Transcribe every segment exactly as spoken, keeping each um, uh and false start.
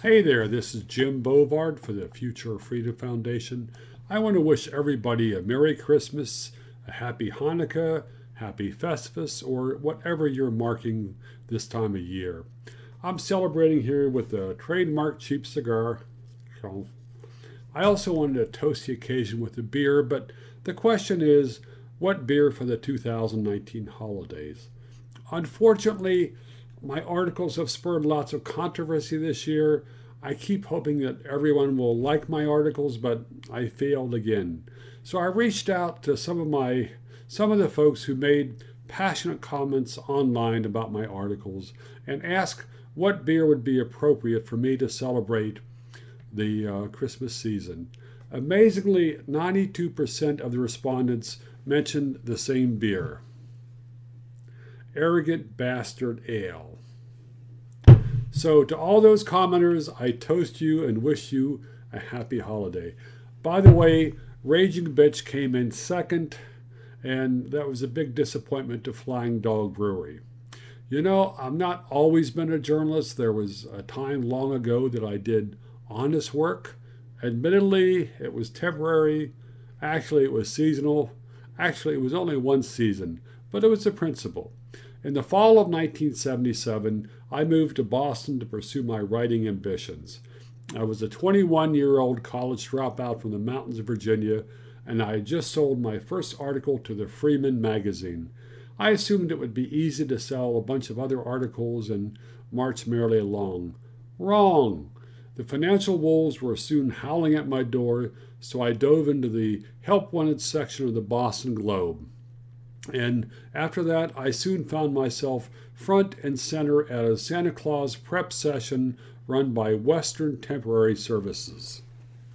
Hey there, this is Jim Bovard for the Future of Freedom Foundation. I want to wish everybody a Merry Christmas, a Happy Hanukkah, Happy Festivus, or whatever you're marking this time of year. I'm celebrating here with a trademark cheap cigar. So I also wanted to toast the occasion with a beer, but the question is, what beer for the two thousand nineteen holidays? Unfortunately, my articles have spurred lots of controversy this year. I keep hoping that everyone will like my articles, but I failed again. So I reached out to some of my some of the folks who made passionate comments online about my articles and asked what beer would be appropriate for me to celebrate the uh, Christmas season. Amazingly, ninety-two percent of the respondents mentioned the same beer. Arrogant Bastard Ale. So to all those commenters, I toast you and wish you a happy holiday. By the way, Raging Bitch came in second, and that was a big disappointment to Flying Dog Brewery. You know, I've not always been a journalist. There was a time long ago that I did honest work. Admittedly, it was temporary. Actually, it was seasonal. Actually, it was only one season, but it was the principle. In the fall of nineteen seventy-seven, I moved to Boston to pursue my writing ambitions. I was a twenty-one-year-old college dropout from the mountains of Virginia, and I had just sold my first article to the Freeman magazine. I assumed it would be easy to sell a bunch of other articles and march merrily along. Wrong! The financial wolves were soon howling at my door, so I dove into the help wanted section of the Boston Globe. And after that, I soon found myself front and center at a Santa Claus prep session run by Western Temporary Services.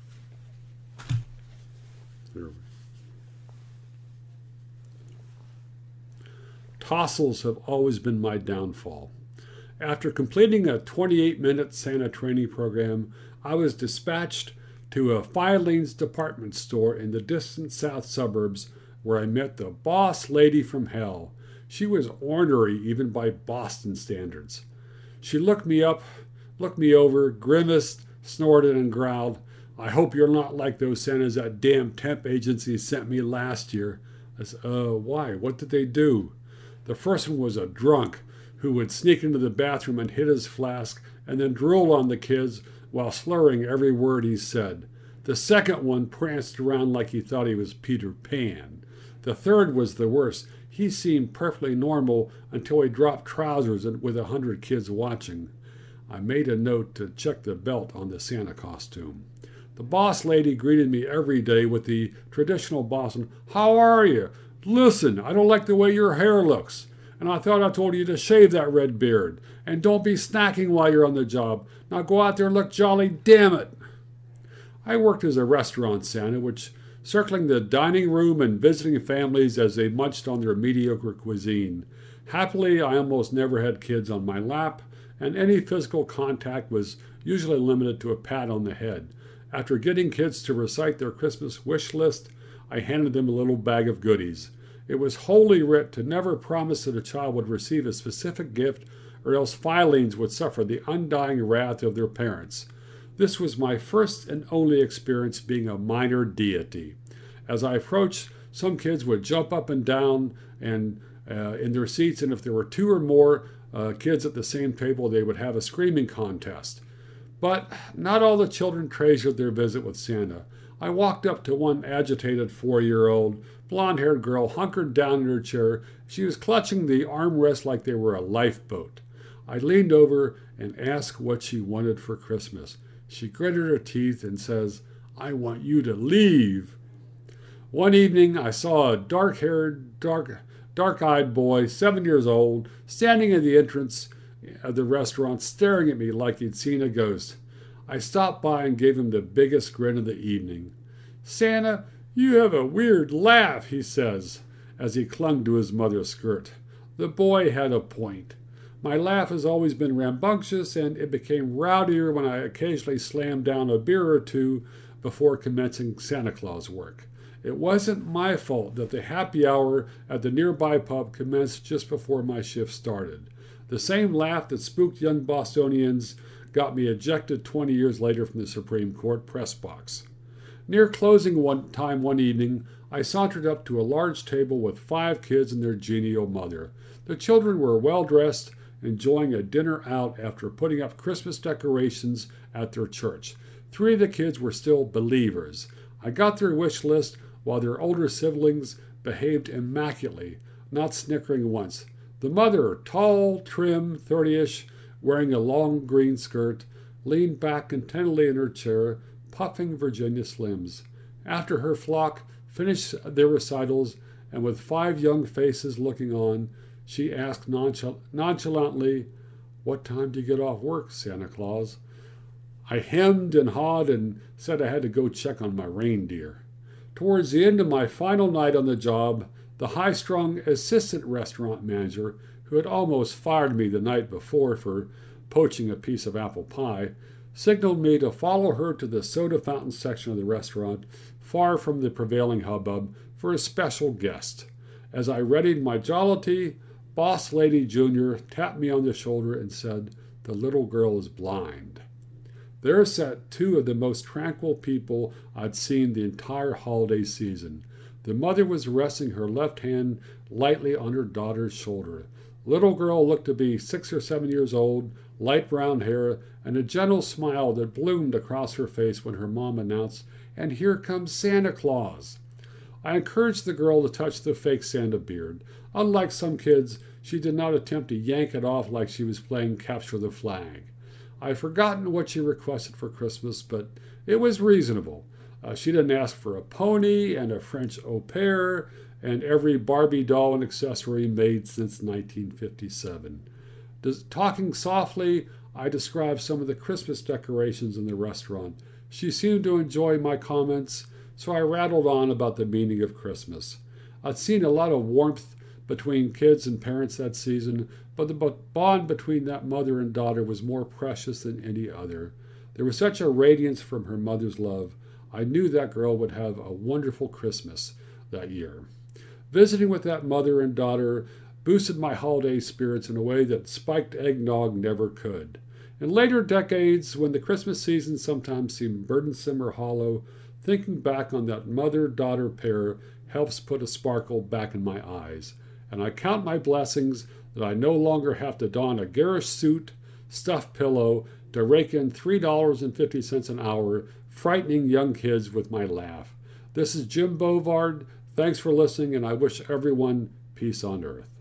Tossles have always been my downfall. After completing a twenty-eight minute Santa training program, I was dispatched to a Filings department store in the distant south suburbs where I met the boss lady from hell. She was ornery even by Boston standards. She looked me up, looked me over, grimaced, snorted, and growled, "I hope you're not like those Santas that damn temp agency sent me last year." I said, uh, why? What did they do? The first one was a drunk who would sneak into the bathroom and hit his flask and then drool on the kids while slurring every word he said. The second one pranced around like he thought he was Peter Pan. The third was the worst. He seemed perfectly normal until he dropped trousers with a hundred kids watching. I made a note to check the belt on the Santa costume. The boss lady greeted me every day with the traditional Boston, "How are you? Listen, I don't like the way your hair looks. And I thought I told you to shave that red beard. And don't be snacking while you're on the job. Now go out there and look jolly, damn it." I worked as a restaurant Santa, which circling the dining room and visiting families as they munched on their mediocre cuisine. Happily, I almost never had kids on my lap, and any physical contact was usually limited to a pat on the head. After getting kids to recite their Christmas wish list, I handed them a little bag of goodies. It was holy writ to never promise that a child would receive a specific gift, or else Filings would suffer the undying wrath of their parents. This was my first and only experience being a minor deity. As I approached, some kids would jump up and down and uh, in their seats, and if there were two or more uh, kids at the same table, they would have a screaming contest. But not all the children treasured their visit with Santa. I walked up to one agitated four-year-old, blonde-haired girl hunkered down in her chair. She was clutching the armrests like they were a lifeboat. I leaned over and asked what she wanted for Christmas. She gritted her teeth and says, "I want you to leave." One evening, I saw a dark-haired, dark, dark-eyed boy, seven years old, standing at the entrance of the restaurant, staring at me like he'd seen a ghost. I stopped by and gave him the biggest grin of the evening. "Santa, you have a weird laugh," he says, as he clung to his mother's skirt. The boy had a point. My laugh has always been rambunctious, and it became rowdier when I occasionally slammed down a beer or two before commencing Santa Claus work. It wasn't my fault that the happy hour at the nearby pub commenced just before my shift started. The same laugh that spooked young Bostonians got me ejected twenty years later from the Supreme Court press box. Near closing one time one evening, I sauntered up to a large table with five kids and their genial mother. The children were well dressed, enjoying a dinner out after putting up Christmas decorations at their church. Three of the kids were still believers. I got their wish list while their older siblings behaved immaculately, not snickering once. The mother, tall, trim, thirty-ish, wearing a long green skirt, leaned back contentedly in her chair, puffing Virginia Slims. After her flock finished their recitals, and with five young faces looking on, she asked nonchal- nonchalantly, "What time do you get off work, Santa Claus?" I hemmed and hawed and said I had to go check on my reindeer. Towards the end of my final night on the job, the high-strung assistant restaurant manager, who had almost fired me the night before for poaching a piece of apple pie, signaled me to follow her to the soda fountain section of the restaurant, far from the prevailing hubbub, for a special guest. As I readied my jollity, Boss Lady Junior tapped me on the shoulder and said, "The little girl is blind." There sat two of the most tranquil people I'd seen the entire holiday season. The mother was resting her left hand lightly on her daughter's shoulder. The little girl looked to be six or seven years old, light brown hair, and a gentle smile that bloomed across her face when her mom announced, "And here comes Santa Claus." I encouraged the girl to touch the fake Santa beard. Unlike some kids, she did not attempt to yank it off like she was playing capture the flag. I've forgotten what she requested for Christmas, but it was reasonable. Uh, she didn't ask for a pony and a French au pair and every Barbie doll and accessory made since nineteen fifty-seven. Des- talking softly, I described some of the Christmas decorations in the restaurant. She seemed to enjoy my comments, so I rattled on about the meaning of Christmas. I'd seen a lot of warmth between kids and parents that season, but the bond between that mother and daughter was more precious than any other. There was such a radiance from her mother's love. I knew that girl would have a wonderful Christmas that year. Visiting with that mother and daughter boosted my holiday spirits in a way that spiked eggnog never could. In later decades, when the Christmas season sometimes seemed burdensome or hollow, thinking back on that mother-daughter pair helps put a sparkle back in my eyes. And I count my blessings that I no longer have to don a garish suit, stuffed pillow, to rake in three dollars and fifty cents an hour, frightening young kids with my laugh. This is Jim Bovard. Thanks for listening, and I wish everyone peace on earth.